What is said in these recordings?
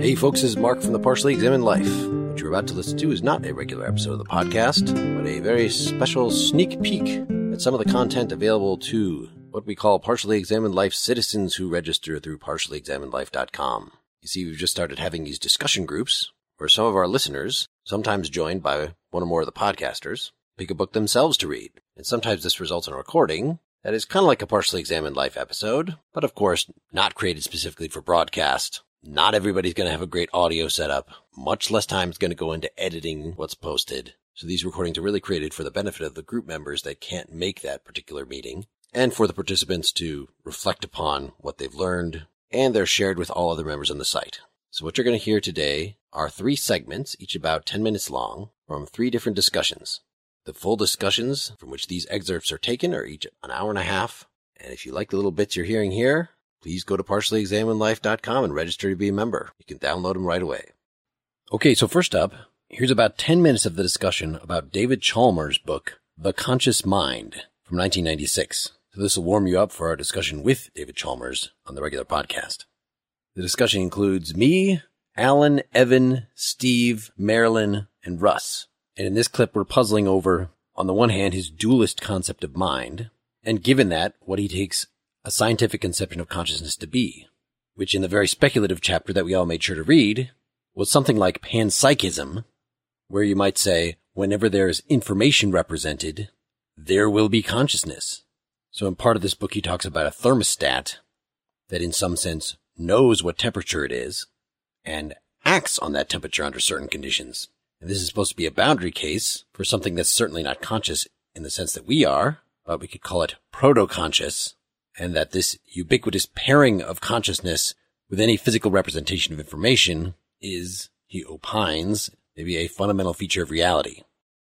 Hey folks, this is Mark from the Partially Examined Life. What you're about to listen to is not a regular episode of the podcast, but a very special sneak peek at some of the content available to what we call Partially Examined Life citizens who register through partiallyexaminedlife.com. You see, we've just started having these discussion groups where some of our listeners, sometimes joined by one or more of the podcasters, pick a book themselves to read. And sometimes this results in a recording that is kind of like a Partially Examined Life episode, but of course not created specifically for broadcast. Not everybody's going to have a great audio setup. Much less time is going to go into editing what's posted. So these recordings are really created for the benefit of the group members that can't make that particular meeting, and for the participants to reflect upon what they've learned, and they're shared with all other members on the site. So what you're going to hear today are 3 segments, each about 10 minutes long, from 3 different discussions. The full discussions from which these excerpts are taken are each an hour and a half. And if you like the little bits you're hearing here, please go to partiallyexaminedlife.com and register to be a member. You can download them right away. Okay, so first up, here's about 10 minutes of the discussion about David Chalmers' book, The Conscious Mind, from 1996. So this will warm you up for our discussion with David Chalmers on the regular podcast. The discussion includes me, Alan, Evan, Steve, Marilyn, and Russ. And in this clip, we're puzzling over, on the one hand, his dualist concept of mind, and given that, what he takes a scientific conception of consciousness to be, which in the very speculative chapter that we all made sure to read was something like panpsychism, where you might say, whenever there is information represented, there will be consciousness. So in part of this book, he talks about a thermostat that in some sense knows what temperature it is and acts on that temperature under certain conditions. And this is supposed to be a boundary case for something that's certainly not conscious in the sense that we are, but we could call it proto-conscious, and that this ubiquitous pairing of consciousness with any physical representation of information is, he opines, maybe a fundamental feature of reality.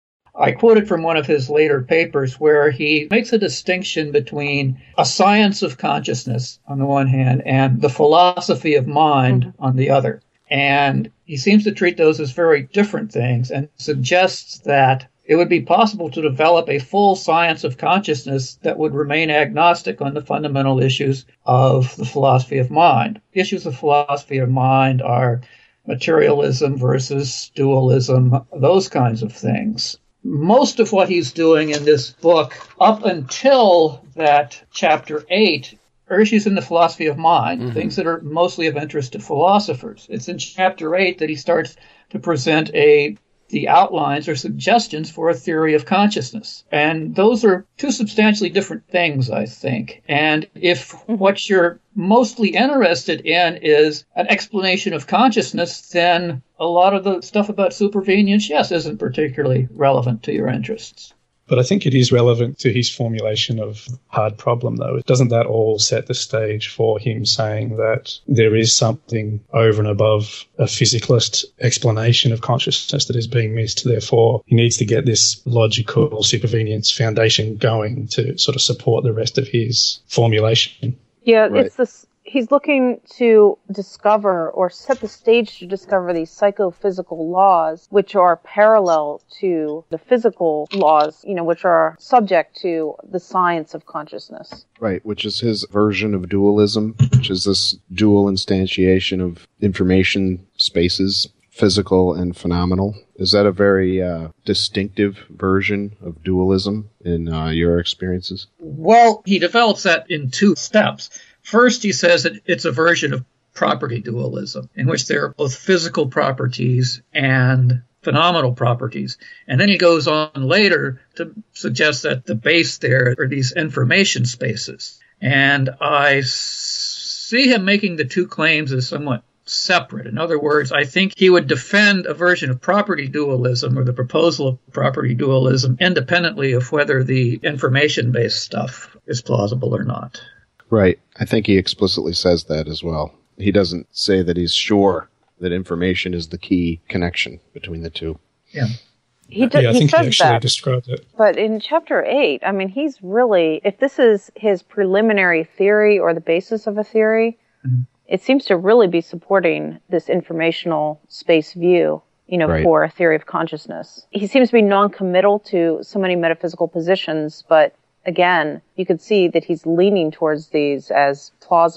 I quoted from one of his later papers where he makes a distinction between a science of consciousness on the one hand and the philosophy of mind on the other. And he seems to treat those as very different things and suggests that it would be possible to develop a full science of consciousness that would remain agnostic on the fundamental issues of the philosophy of mind. Issues of philosophy of mind are materialism versus dualism, those kinds of things. Most of what he's doing in this book, up until that chapter 8, are issues in the philosophy of mind, things that are mostly of interest to philosophers. It's in chapter 8 that he starts to present the outlines or suggestions for a theory of consciousness. And those are 2 substantially different things, I think. And if what you're mostly interested in is an explanation of consciousness, then a lot of the stuff about supervenience, yes, isn't particularly relevant to your interests. But I think it is relevant to his formulation of hard problem, though. Doesn't that all set the stage for him saying that there is something over and above a physicalist explanation of consciousness that is being missed? Therefore, he needs to get this logical supervenience foundation going to sort of support the rest of his formulation. Yeah, Right. it's this. He's looking to discover or set the stage to discover these psychophysical laws, which are parallel to the physical laws, which are subject to the science of consciousness. Right, which is his version of dualism, which is this dual instantiation of information spaces, physical and phenomenal. Is that a very distinctive version of dualism in your experiences? Well, he develops that in 2 steps. First, he says that it's a version of property dualism, in which there are both physical properties and phenomenal properties. And then he goes on later to suggest that the base there are these information spaces. And I see him making the 2 claims as somewhat separate. In other words, I think he would defend a version of property dualism or the proposal of property dualism independently of whether the information-based stuff is plausible or not. Right. I think he explicitly says that as well. He doesn't say that he's sure that information is the key connection between the 2. Yeah. I think he actually described it. But in chapter 8, he's really, if this is his preliminary theory or the basis of a theory, it seems to really be supporting this informational space view, Right. for a theory of consciousness. He seems to be non-committal to so many metaphysical positions, but again, you could see that he's leaning towards these as plausible.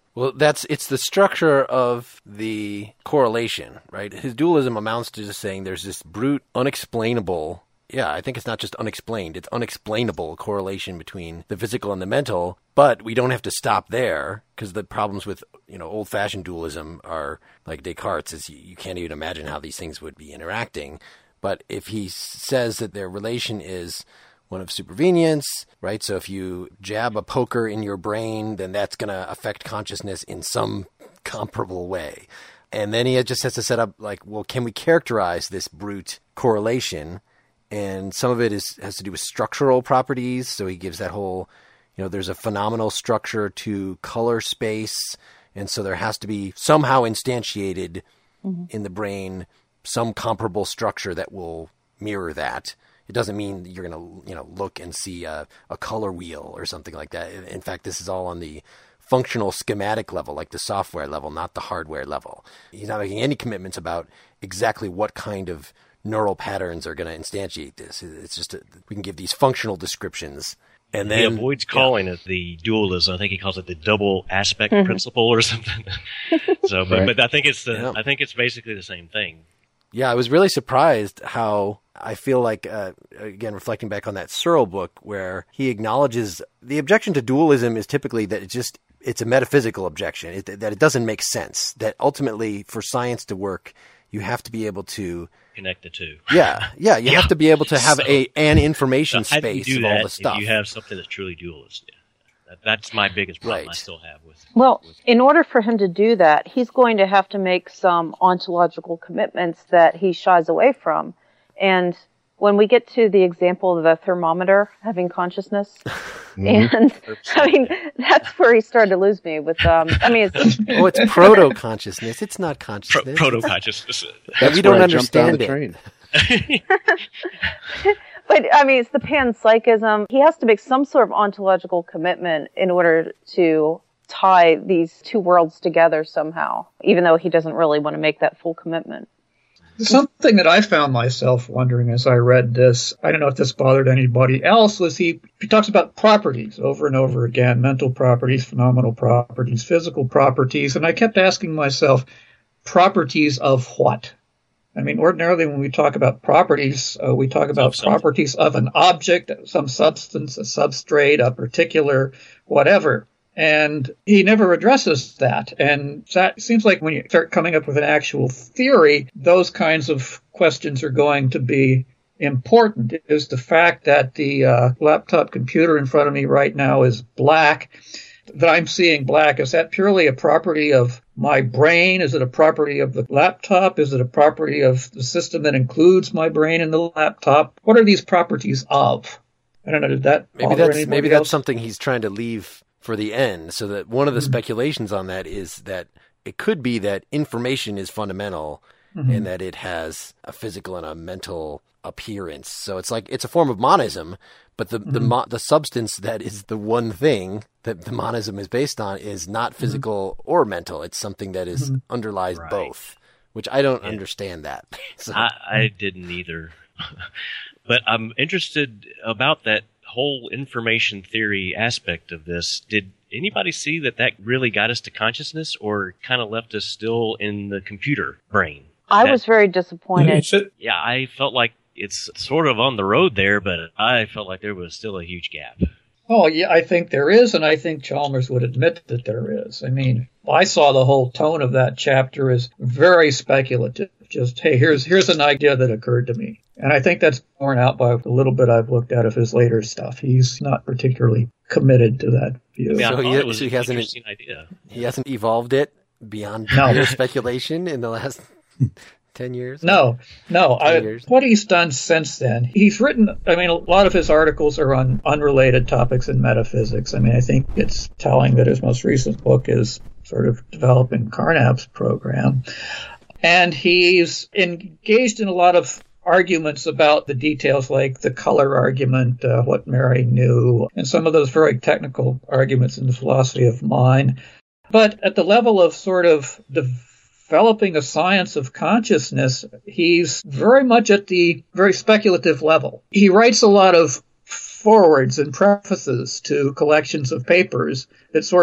Well, it's the structure of the correlation, right? His dualism amounts to just saying there's this brute, unexplainable, I think it's not just unexplained, it's unexplainable correlation between the physical and the mental, but we don't have to stop there, because the problems with, old-fashioned dualism are, like Descartes, is you can't even imagine how these things would be interacting. But if he says that their relation is one of supervenience, right? So if you jab a poker in your brain, then that's going to affect consciousness in some comparable way. And then he just has to set up can we characterize this brute correlation? And some of it has to do with structural properties. So he gives that whole, there's a phenomenal structure to color space. And so there has to be somehow instantiated in the brain some comparable structure that will mirror that. It doesn't mean you're going to, look and see a color wheel or something like that. In fact, this is all on the functional schematic level, like the software level, not the hardware level. He's not making any commitments about exactly what kind of neural patterns are going to instantiate this. It's just we can give these functional descriptions. And then he avoids calling it the dualism. I think he calls it the double aspect principle or something. So, but I think I think it's basically the same thing. Yeah, I was really surprised how I feel like, again, reflecting back on that Searle book, where he acknowledges the objection to dualism is typically that it's a metaphysical objection, that it doesn't make sense, that ultimately for science to work, you have to be able to connect the two. You have to be able to have an information space of all the stuff. If you have something that's truly dualist. That's my biggest problem I still have with. Well, in order for him to do that, he's going to have to make some ontological commitments that he shies away from. And when we get to the example of the thermometer having consciousness, and that's where he started to lose me with, it's proto-consciousness. It's not consciousness. Proto-consciousness. We don't understand it. But, it's the panpsychism. He has to make some sort of ontological commitment in order to tie these two worlds together somehow, even though he doesn't really want to make that full commitment. Something that I found myself wondering as I read this, I don't know if this bothered anybody else, was he talks about properties over and over again, mental properties, phenomenal properties, physical properties, and I kept asking myself, properties of what? Ordinarily when we talk about properties, we talk about properties of an object, some substance, a substrate, a particular whatever. And he never addresses that. And that seems like when you start coming up with an actual theory, those kinds of questions are going to be important. Is the fact that the laptop computer in front of me right now is black, that I'm seeing black, is that purely a property of my brain? Is it a property of the laptop? Is it a property of the system that includes my brain in the laptop? What are these properties of? I don't know. Did that maybe that's something he's trying to leave for the end, so that one of the speculations on that is that it could be that information is fundamental and that it has a physical and a mental appearance. So it's a form of monism, but the substance that is the one thing that the monism is based on is not physical or mental. It's something that is underlies both, which I don't understand that. So. I didn't either. But I'm interested about that whole information theory aspect of this. Did anybody see that really got us to consciousness, or kind of left us still in the computer brain? I was very disappointed. Yeah, I felt like it's sort of on the road there, but I felt like there was still a huge gap. Oh, yeah, I think there is, and I think Chalmers would admit that there is. I saw the whole tone of that chapter as very speculative. Just, hey, here's an idea that occurred to me. And I think that's borne out by the little bit I've looked at of his later stuff. He's not particularly committed to that view. So he hasn't evolved it beyond mere speculation in the last 10 years? No. What he's done since then, he's written, a lot of his articles are on unrelated topics in metaphysics. I think it's telling that his most recent book is sort of developing Carnap's program. And he's engaged in a lot of arguments about the details, like the color argument, what Mary knew, and some of those very technical arguments in the philosophy of mind. But at the level of sort of developing a science of consciousness, he's very much at the very speculative level. He writes a lot of forewords and prefaces to collections of papers that sort of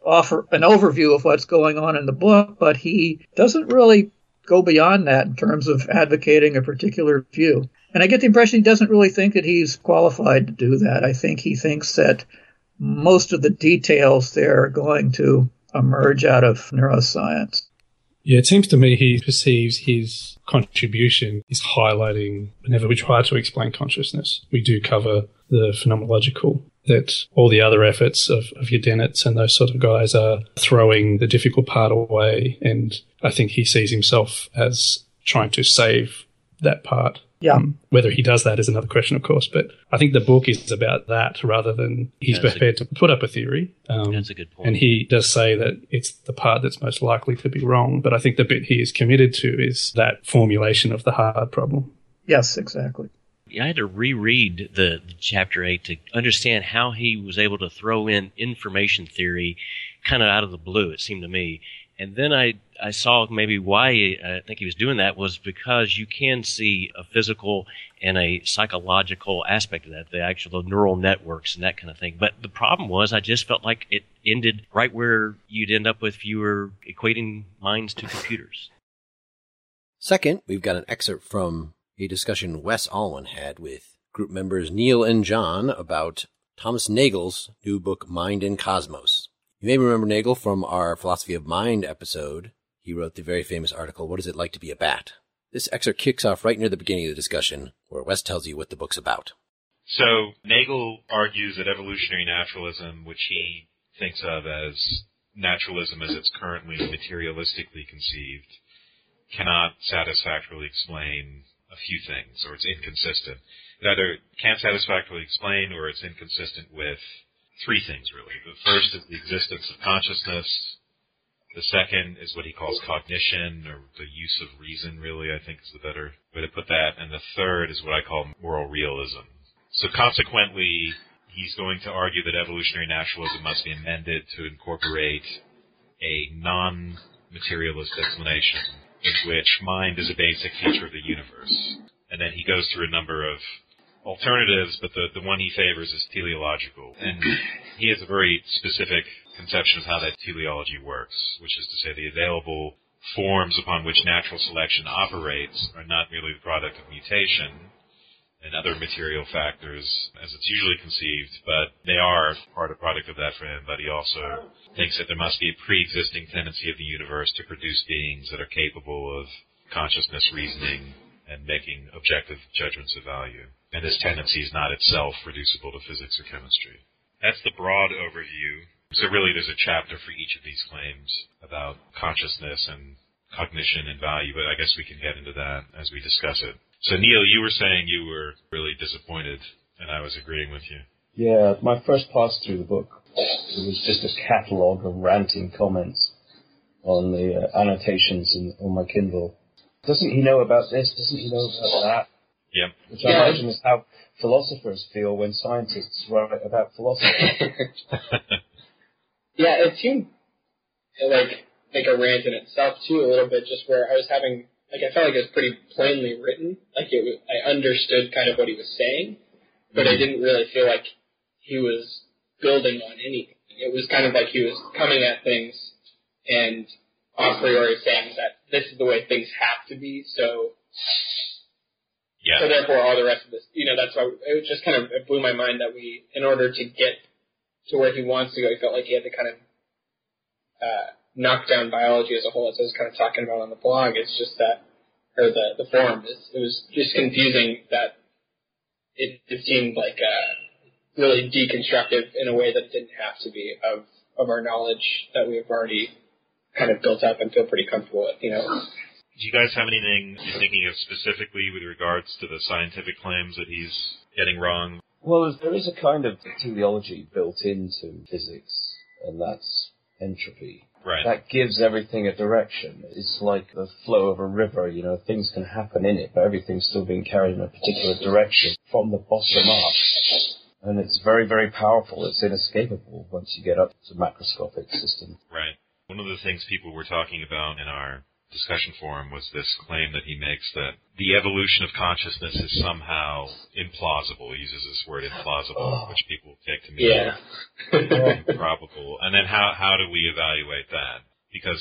offer an overview of what's going on in the book, but he doesn't really go beyond that in terms of advocating a particular view. And I get the impression he doesn't really think that he's qualified to do that. I think he thinks that most of the details there are going to emerge out of neuroscience. Yeah, it seems to me he perceives his contribution is highlighting, whenever we try to explain consciousness, we do cover the phenomenological, that all the other efforts of your Dennett's and those sort of guys are throwing the difficult part away. And I think he sees himself as trying to save that part. Yeah. Whether he does that is another question, of course. But I think the book is about that rather than he's prepared to put up a theory. That's a good point. And he does say that it's the part that's most likely to be wrong. But I think the bit he is committed to is that formulation of the hard problem. Yes, exactly. I had to reread the Chapter 8 to understand how he was able to throw in information theory kind of out of the blue, it seemed to me. And then I saw maybe why I think he was doing that was because you can see a physical and a psychological aspect of that, the actual neural networks and that kind of thing. But the problem was I just felt like it ended right where you'd end up with if you were equating minds to computers. Second, we've got an excerpt from a discussion Wes Alwan had with group members Neil and John about Thomas Nagel's new book, Mind and Cosmos. You may remember Nagel from our Philosophy of Mind episode. He wrote the very famous article, What Is It Like to Be a Bat? This excerpt kicks off right near the beginning of the discussion, where Wes tells you what the book's about. So Nagel argues that evolutionary naturalism, which he thinks of as naturalism as it's currently materialistically conceived, cannot satisfactorily explain a few things, or it's inconsistent. It either can't satisfactorily explain or it's inconsistent with three things, really. The first is the existence of consciousness. The second is what he calls cognition, or the use of reason, really, I think is the better way to put that. And the third is what I call moral realism. So consequently, he's going to argue that evolutionary naturalism must be amended to incorporate a non-materialist explanation in which mind is a basic feature of the universe. And then he goes through a number of alternatives, but the one he favors is teleological. And he has a very specific conception of how that teleology works, which is to say the available forms upon which natural selection operates are not merely the product of mutation and other material factors as it's usually conceived, but they are a product of that for him. But he also thinks that there must be a pre-existing tendency of the universe to produce beings that are capable of consciousness, reasoning, and making objective judgments of value. And this tendency is not itself reducible to physics or chemistry. That's the broad overview. So really there's a chapter for each of these claims about consciousness and cognition and value, but I guess we can get into that as we discuss it. So Neil, you were saying you were really disappointed, and I was agreeing with you. Yeah, my first pass through the book, it was just a catalogue of ranting comments on the annotations on my Kindle. Doesn't he know about this? Doesn't he know about that? Yep. Which I imagine is how philosophers feel when scientists write about philosophy. Yeah, it seemed like a rant in itself too, a little bit, just where I was having, I felt like it was pretty plainly written. I understood kind of what he was saying, but I didn't really feel like he was building on anything. It was kind of like he was coming at things and a priori saying that this is the way things have to be, so therefore all the rest of this, that's why it just kind of it blew my mind that in order to get to where he wants to go, he felt like he had to kind of knock down biology as a whole, as I was kind of talking about on the blog. It's just that, or the forum, it was just confusing that it seemed like really deconstructive in a way that it didn't have to be of our knowledge that we've already kind of built up and feel pretty comfortable with, Do you guys have anything you're thinking of specifically with regards to the scientific claims that he's getting wrong? Well, there is a kind of teleology built into physics, and that's entropy. Right. That gives everything a direction. It's like the flow of a river, things can happen in it, but everything's still being carried in a particular direction from the bottom up. And it's very, very powerful. It's inescapable once you get up to macroscopic systems. Right. One of the things people were talking about in our discussion forum was this claim that he makes that the evolution of consciousness is somehow implausible. He uses this word implausible, which people take to mean improbable. And then how do we evaluate that? Because,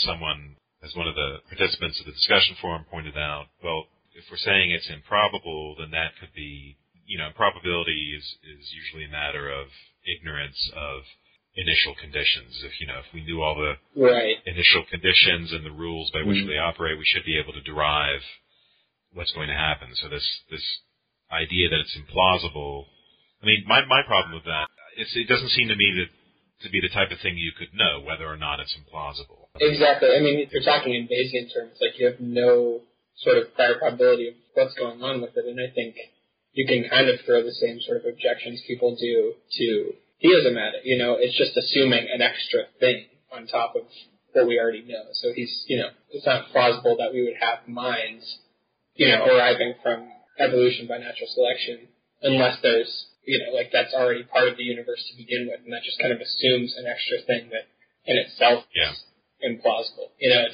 as one of the participants of the discussion forum pointed out, well, if we're saying it's improbable, then that could be, probability is usually a matter of ignorance of initial conditions. If we knew all the initial conditions and the rules by which they operate, we should be able to derive what's going to happen. So this idea that it's implausible, I mean, my problem with that, it doesn't seem to me to be the type of thing you could know whether or not it's implausible. Exactly. I mean, if you're talking in Bayesian terms, like you have no sort of prior probability of what's going on with it, and I think you can kind of throw the same sort of objections people do to theism at it. It's just assuming an extra thing on top of what we already know. So it's not plausible that we would have minds, arriving from evolution by natural selection unless there's, that's already part of the universe to begin with, and that just kind of assumes an extra thing that in itself is implausible.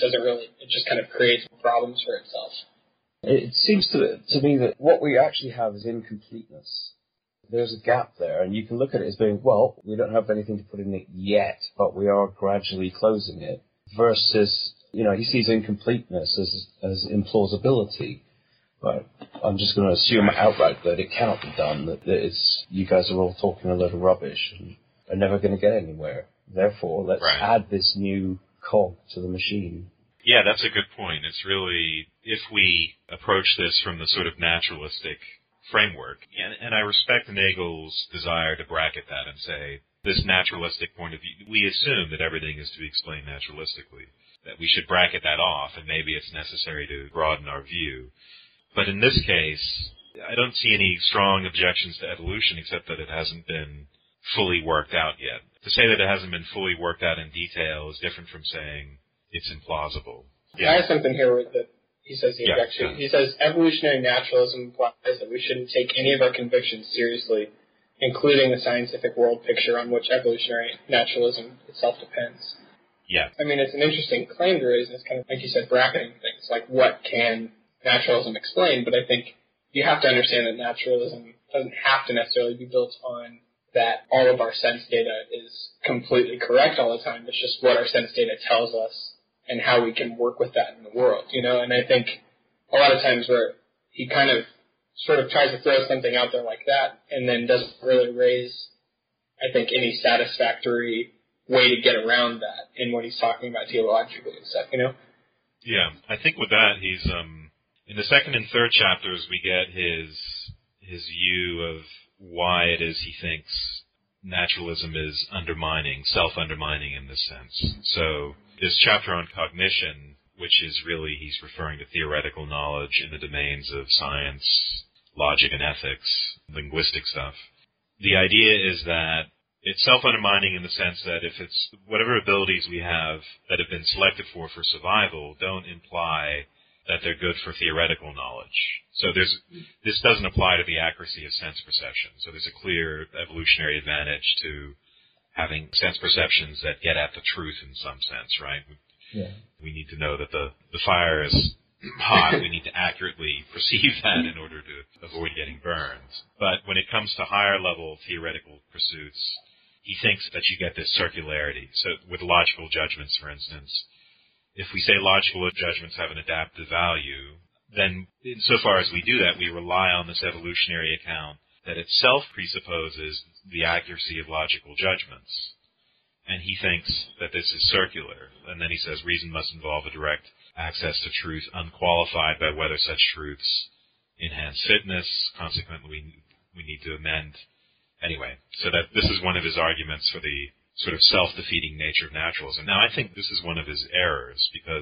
It just kind of creates problems for itself. It seems to me that what we actually have is incompleteness. There's a gap there, and you can look at it as being, well, we don't have anything to put in it yet, but we are gradually closing it, versus, he sees incompleteness as implausibility. But I'm just going to assume outright that it cannot be done, that you guys are all talking a load of rubbish and are never going to get anywhere. Therefore, let's add this new cog to the machine. Yeah, that's a good point. It's really, if we approach this from the sort of naturalistic framework, and I respect Nagel's desire to bracket that and say, this naturalistic point of view, we assume that everything is to be explained naturalistically, that we should bracket that off, and maybe it's necessary to broaden our view. But in this case, I don't see any strong objections to evolution except that it hasn't been fully worked out yet. To say that it hasn't been fully worked out in detail is different from saying it's implausible. I have something here that he says the objection. He says evolutionary naturalism implies that we shouldn't take any of our convictions seriously, including the scientific world picture on which evolutionary naturalism itself depends. Yeah. I mean, it's an interesting claim to raise, and it's kind of, like you said, bracketing things, like what can naturalism explain, but I think you have to understand that naturalism doesn't have to necessarily be built on that all of our sense data is completely correct all the time. It's just what our sense data tells us and how we can work with that in the world, and I think a lot of times where he kind of sort of tries to throw something out there like that and then doesn't really raise, I think, any satisfactory way to get around that in what he's talking about teleologically and stuff, Yeah, I think with that, he's, in the second and third chapters, we get his view of why it is he thinks naturalism is undermining, self-undermining in this sense. So this chapter on cognition, which is really, he's referring to theoretical knowledge in the domains of science, logic and ethics, linguistic stuff. The idea is that it's self-undermining in the sense that if it's whatever abilities we have that have been selected for survival don't imply that they're good for theoretical knowledge. So this doesn't apply to the accuracy of sense perception. So there's a clear evolutionary advantage to having sense perceptions that get at the truth in some sense, right? Yeah. We need to know that the fire is hot. We need to accurately perceive that in order to avoid getting burned. But when it comes to higher level theoretical pursuits, he thinks that you get this circularity. So with logical judgments, for instance, if we say logical judgments have an adaptive value, then insofar as we do that, we rely on this evolutionary account that itself presupposes the accuracy of logical judgments. And he thinks that this is circular. And then he says reason must involve a direct access to truth unqualified by whether such truths enhance fitness. Consequently, we need to amend. Anyway, so that this is one of his arguments for the sort of self-defeating nature of naturalism. Now, I think this is one of his errors, because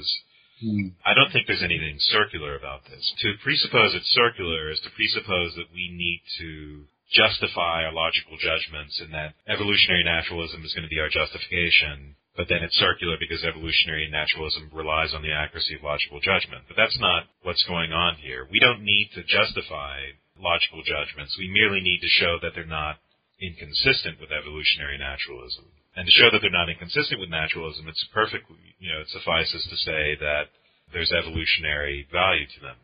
I don't think there's anything circular about this. To presuppose it's circular is to presuppose that we need to justify our logical judgments and that evolutionary naturalism is going to be our justification, but then it's circular because evolutionary naturalism relies on the accuracy of logical judgment. But that's not what's going on here. We don't need to justify logical judgments. We merely need to show that they're not inconsistent with evolutionary naturalism. And to show that they're not inconsistent with naturalism, it suffices to say that there's evolutionary value to them.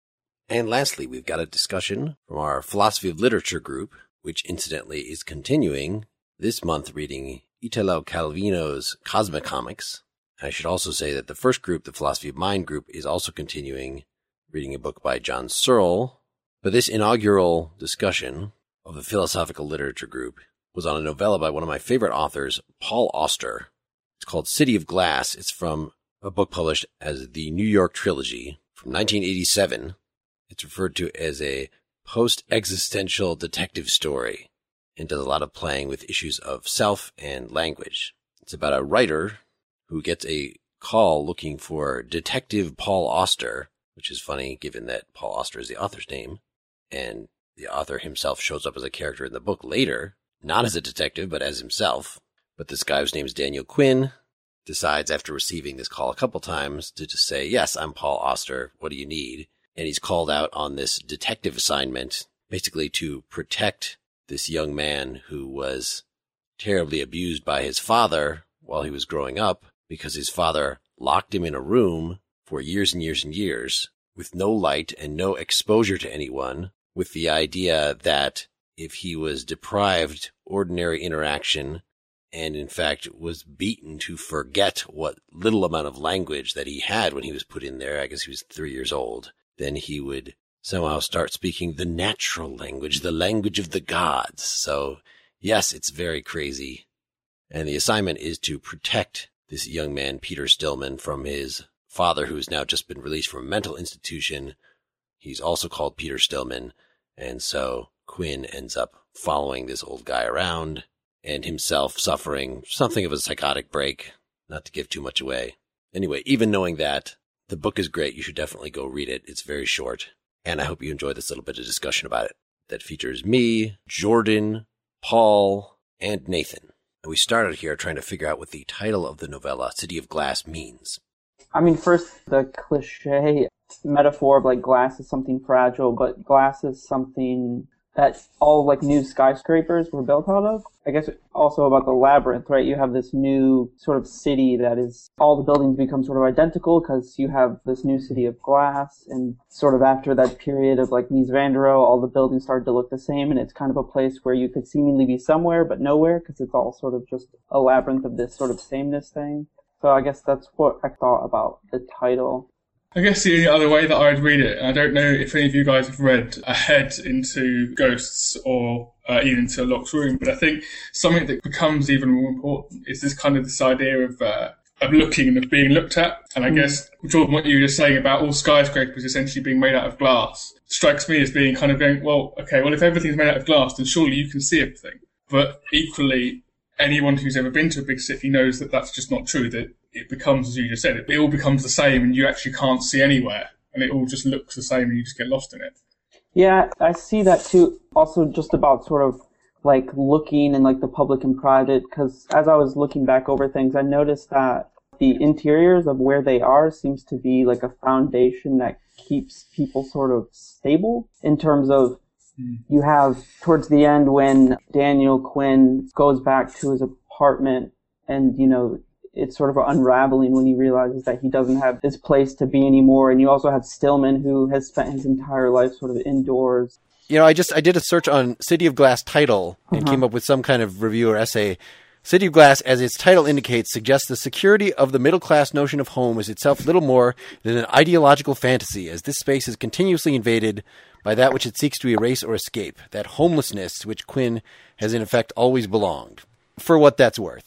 And lastly, we've got a discussion from our Philosophy of Literature group, which incidentally is continuing this month reading Italo Calvino's Cosmicomics. I should also say that the first group, the Philosophy of Mind group, is also continuing reading a book by John Searle. But this inaugural discussion of the Philosophical Literature group was on a novella by one of my favorite authors, Paul Auster. It's called City of Glass. It's from a book published as the New York Trilogy from 1987. It's referred to as a post-existential detective story and does a lot of playing with issues of self and language. It's about a writer who gets a call looking for Detective Paul Auster, which is funny given that Paul Auster is the author's name, and the author himself shows up as a character in the book later, not as a detective, but as himself. But this guy whose name is Daniel Quinn decides after receiving this call a couple times to just say, yes, I'm Paul Auster. What do you need? And he's called out on this detective assignment, basically to protect this young man who was terribly abused by his father while he was growing up because his father locked him in a room for years and years and years with no light and no exposure to anyone, with the idea that if he was deprived ordinary interaction and in fact was beaten to forget what little amount of language that he had when he was put in there, I guess he was 3 years old, then he would somehow start speaking the natural language, the language of the gods. So yes, it's very crazy. And the assignment is to protect this young man, Peter Stillman, from his father, who's now just been released from a mental institution. He's also called Peter Stillman. And so Quinn ends up following this old guy around and himself suffering something of a psychotic break, not to give too much away. Anyway, even knowing that, the book is great. You should definitely go read it. It's very short. And I hope you enjoy this little bit of discussion about it that features me, Jordan, Paul, and Nathan. And we started here trying to figure out what the title of the novella, City of Glass, means. I mean, first, the cliche metaphor of, like, glass is something fragile, but glass is something that all, like, new skyscrapers were built out of. I guess also about the labyrinth, right? You have this new sort of city that is, all the buildings become sort of identical because you have this new city of glass, and sort of after that period of, like, Mies van der Rohe, all the buildings started to look the same, and it's kind of a place where you could seemingly be somewhere but nowhere because it's all sort of just a labyrinth of this sort of sameness thing. So I guess that's what I thought about the title. I guess the only other way that I'd read it, and I don't know if any of you guys have read Ahead into Ghosts or even into Locke's Room, but I think something that becomes even more important is this idea of looking and of being looked at. And I guess, Jordan, what you were just saying about all skyscrapers essentially being made out of glass strikes me as being kind of going, well, okay, well, if everything's made out of glass, then surely you can see everything. But equally, anyone who's ever been to a big city knows that that's just not true, that it becomes, as you just said, it all becomes the same and you actually can't see anywhere and it all just looks the same and you just get lost in it. Yeah, I see that too. Also just about sort of like looking and like the public and private, because as I was looking back over things, I noticed that the interiors of where they are seems to be like a foundation that keeps people sort of stable in terms of you have towards the end when Daniel Quinn goes back to his apartment and, you know, it's sort of unraveling when he realizes that he doesn't have this place to be anymore. And you also have Stillman, who has spent his entire life sort of indoors. You know, I did a search on City of Glass title and came up with some kind of review or essay. City of Glass, as its title indicates, suggests the security of the middle-class notion of home is itself little more than an ideological fantasy, as this space is continuously invaded by that which it seeks to erase or escape, that homelessness to which Quinn has in effect always belonged, for what that's worth.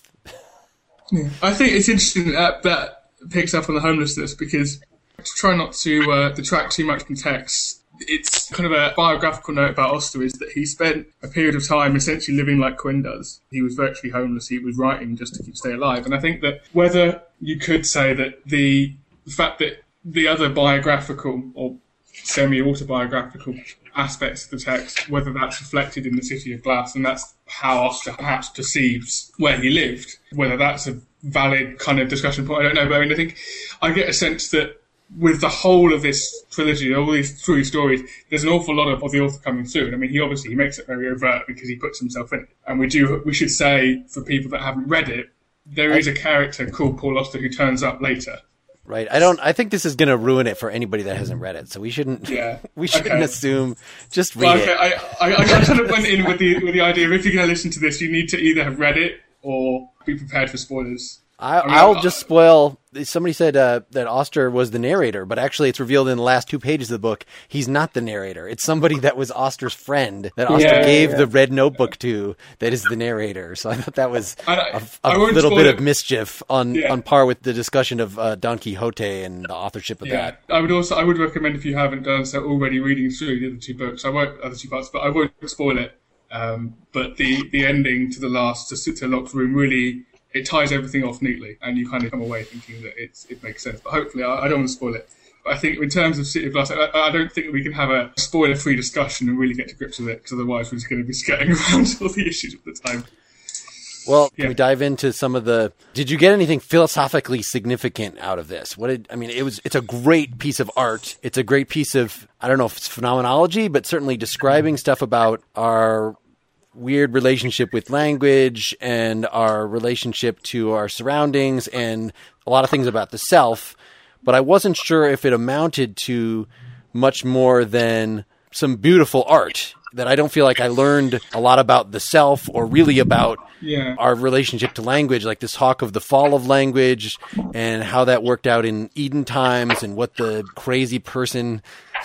Yeah. I think it's interesting that picks up on the homelessness, because to try not to detract too much from text, it's kind of a biographical note about Auster is that he spent a period of time essentially living like Quinn does. He was virtually homeless. He was writing just to stay alive. And I think that whether you could say that the fact that the other biographical or semi-autobiographical aspects of the text, whether that's reflected in the City of Glass, and that's how Auster perhaps perceives where he lived, whether that's a valid kind of discussion point, I don't know. But I mean, I think I get a sense that with the whole of this trilogy, all these three stories, there's an awful lot of the author coming through. And I mean, he makes it very overt because he puts himself in it. And we should say, for people that haven't read it, there is a character called Paul Auster who turns up later. Right. I think this is going to ruin it for anybody that hasn't read it. So we shouldn't. Yeah. We shouldn't assume. Just read Well, it. I kind of went in with the idea of if you're going to listen to this, you need to either have read it or be prepared for spoilers. I'll just spoil. Somebody said that Oster was the narrator, but actually it's revealed in the last 2 pages of the book he's not the narrator. It's somebody that was Oster's friend that Oster gave the red notebook to that is the narrator. So I thought that was a little bit of mischief on par with the discussion of Don Quixote and the authorship of that. I would recommend, if you haven't done so already, reading through the other 2 books. Other 2 parts, but I won't spoil it. But the ending to the last, to Locke's room, really, it ties everything off neatly, and you kind of come away thinking that it makes sense. But hopefully, I don't want to spoil it. But I think in terms of City of Glass, I don't think we can have a spoiler-free discussion and really get to grips with it, because otherwise we're just going to be skirting around all the issues at the time. Well, can we dive into some of the... Did you get anything philosophically significant out of this? It's a great piece of art. It's a great piece of, I don't know if it's phenomenology, but certainly describing stuff about our weird relationship with language and our relationship to our surroundings and a lot of things about the self. But I wasn't sure if it amounted to much more than some beautiful art. That I don't feel like I learned a lot about the self or really about our relationship to language, like this talk of the fall of language and how that worked out in Eden times and what the crazy person...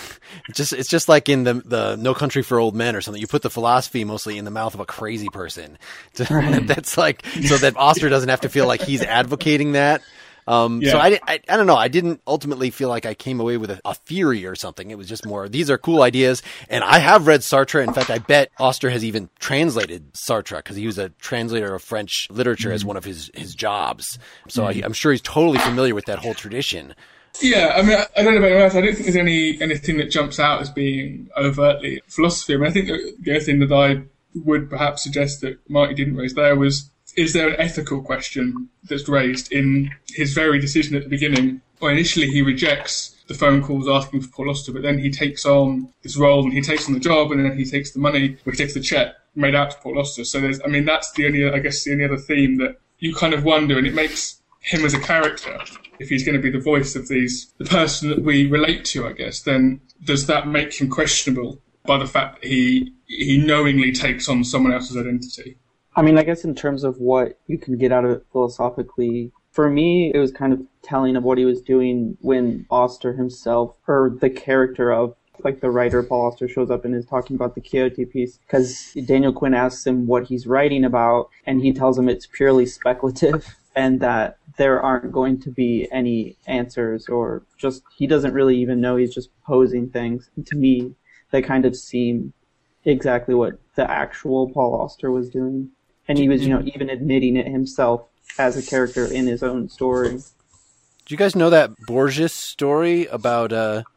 It's just like in the No Country for Old Men or something. You put the philosophy mostly in the mouth of a crazy person. That's like, so that Oster doesn't have to feel like he's advocating that. So I don't know. I didn't ultimately feel like I came away with a theory or something. It was just more, these are cool ideas. And I have read Sartre. In fact, I bet Oster has even translated Sartre because he was a translator of French literature as one of his jobs. So I'm sure he's totally familiar with that whole tradition. Yeah, I mean, I don't know about anyone else. I don't think there's anything that jumps out as being overtly philosophy. I mean, I think the other thing that I would perhaps suggest that Marty didn't raise there was, is there an ethical question that's raised in his very decision at the beginning? Well, initially he rejects the phone calls asking for Paul Auster, but then he takes on this role and he takes on the job and then he takes the money, or he takes the check made out to Paul Auster. So that's the only other theme that you kind of wonder, and it makes him as a character, if he's going to be the voice of the person that we relate to, I guess, then does that make him questionable by the fact that he knowingly takes on someone else's identity? I mean, I guess in terms of what you can get out of it philosophically, for me, it was kind of telling of what he was doing when Auster himself, or the character of, like the writer Paul Auster, shows up and is talking about the Quixote piece, because Daniel Quinn asks him what he's writing about, and he tells him it's purely speculative, and that there aren't going to be any answers, or just, he doesn't really even know, he's just posing things. To me, they kind of seem exactly what the actual Paul Auster was doing. And he was, even admitting it himself as a character in his own story. Do you guys know that Borges story about,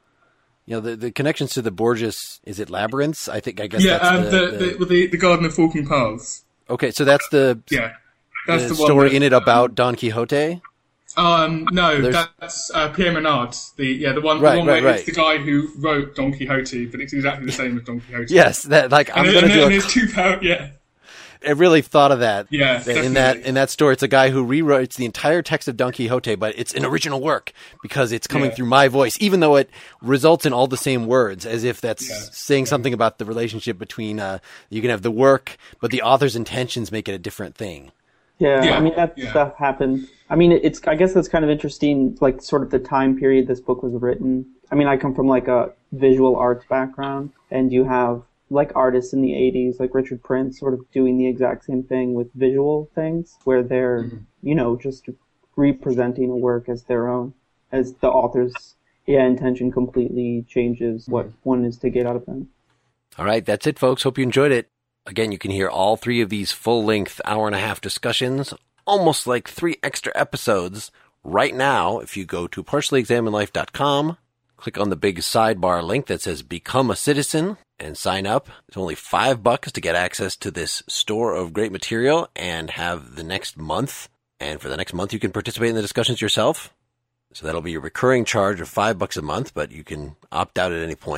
the connections to the Borges, is it labyrinths? I guess that's the Garden of Forking Paths. Okay, so that's the story in it about Don Quixote? No, that's Pierre Menard, the one where it's the guy who wrote Don Quixote, but it's exactly the same as Don Quixote. Yes, I'm going to do it. There's 2 pounds, I really thought of that. Yeah, in that story, it's a guy who rewrites the entire text of Don Quixote, but it's an original work because it's coming through my voice, even though it results in all the same words, as if that's saying something about the relationship between. You can have the work, but the author's intentions make it a different thing. Yeah, I mean that stuff happened. I mean, I guess that's kind of interesting, like sort of the time period this book was written. I mean, I come from like a visual arts background, and you have like artists in the 80s, like Richard Prince, sort of doing the exact same thing with visual things, where they're, just representing a work as their own, as the author's intention completely changes what one is to get out of them. All right, that's it, folks. Hope you enjoyed it. Again, you can hear all 3 of these full-length hour-and-a-half discussions, almost like 3 extra episodes, right now if you go to partiallyexaminedlife.com, click on the big sidebar link that says Become a Citizen, and sign up. It's only $5 to get access to this store of great material and have the next month. And for the next month, you can participate in the discussions yourself. So that'll be a recurring charge of $5 a month, but you can opt out at any point.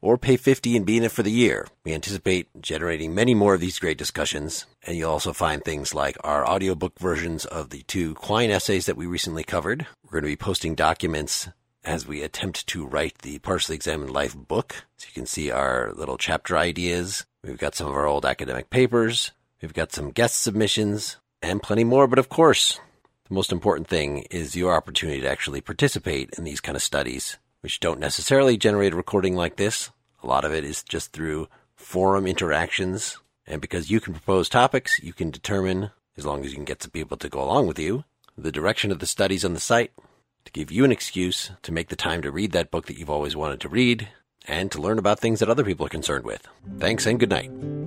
or pay $50 and be in it for the year. We anticipate generating many more of these great discussions, and you'll also find things like our audiobook versions of the 2 Quine essays that we recently covered. We're going to be posting documents as we attempt to write the Partially Examined Life book, so you can see our little chapter ideas. We've got some of our old academic papers. We've got some guest submissions and plenty more. But of course, the most important thing is your opportunity to actually participate in these kind of studies, which don't necessarily generate a recording like this. A lot of it is just through forum interactions. And because you can propose topics, you can determine, as long as you can get some people to go along with you, the direction of the studies on the site, to give you an excuse to make the time to read that book that you've always wanted to read, and to learn about things that other people are concerned with. Thanks and good night.